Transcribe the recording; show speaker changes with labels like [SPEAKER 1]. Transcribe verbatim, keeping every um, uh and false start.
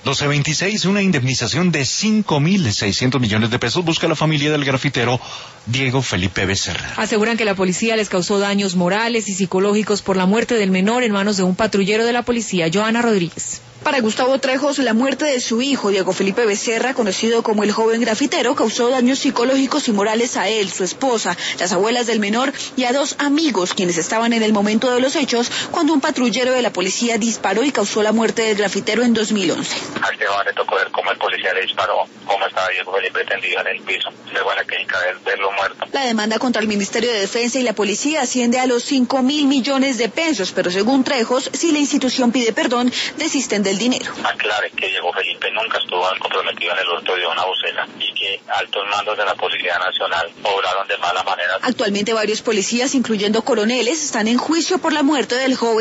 [SPEAKER 1] doce veintiséis, una indemnización de cinco mil seiscientos millones de pesos busca la familia del grafitero Diego Felipe Becerra.
[SPEAKER 2] Aseguran que la policía les causó daños morales y psicológicos por la muerte del menor en manos de un patrullero de la policía. Joana Rodríguez.
[SPEAKER 3] Para Gustavo Trejos, la muerte de su hijo, Diego Felipe Becerra, conocido como el joven grafitero, causó daños psicológicos y morales a él, su esposa, las abuelas del menor y a dos amigos, quienes estaban en el momento de los hechos, cuando un patrullero de la policía disparó y causó la muerte del grafitero en dos mil once.
[SPEAKER 4] Al llevar le tocó ver cómo el policía le disparó, cómo estaba Diego Felipe tendido en el piso. Luego a la clínica de verlo muerto.
[SPEAKER 3] La demanda contra el Ministerio de Defensa y la policía asciende a los cinco mil millones de pesos, pero según Trejos, si la institución pide perdón, desisten del dinero.
[SPEAKER 4] Aclare que Diego Felipe nunca estuvo comprometido en el hurto de una bucela y que altos mandos de la Policía Nacional obraron de mala manera.
[SPEAKER 3] Actualmente varios policías, incluyendo coroneles, están en juicio por la muerte del joven.